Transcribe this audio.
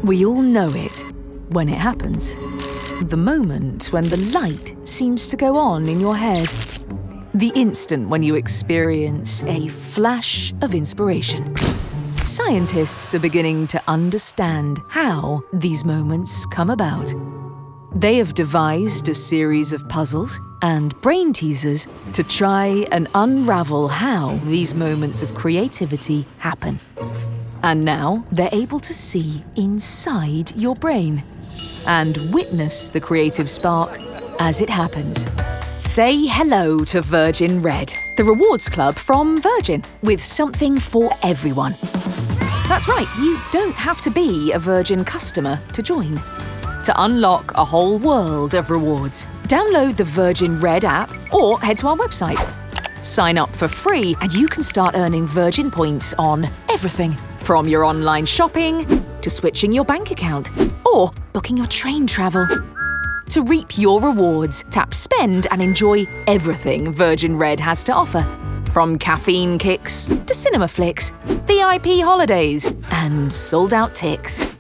We all know it when it happens. The moment when the light seems to go on in your head. The instant when you experience a flash of inspiration. Scientists are beginning to understand how these moments come about. They have devised a series of puzzles and brain teasers to try and unravel how these moments of creativity happen. And now they're able to see inside your brain and witness the creative spark as it happens. Say hello to Virgin Red, the rewards club from Virgin, with something for everyone. That's right, you don't have to be a Virgin customer to join. To unlock a whole world of rewards, download the Virgin Red app or head to our website. Sign up for free and you can start earning Virgin points on everything, from your online shopping to switching your bank account or booking your train travel. To reap your rewards, tap spend and enjoy everything Virgin Red has to offer. From caffeine kicks to cinema flicks, VIP holidays and sold-out ticks.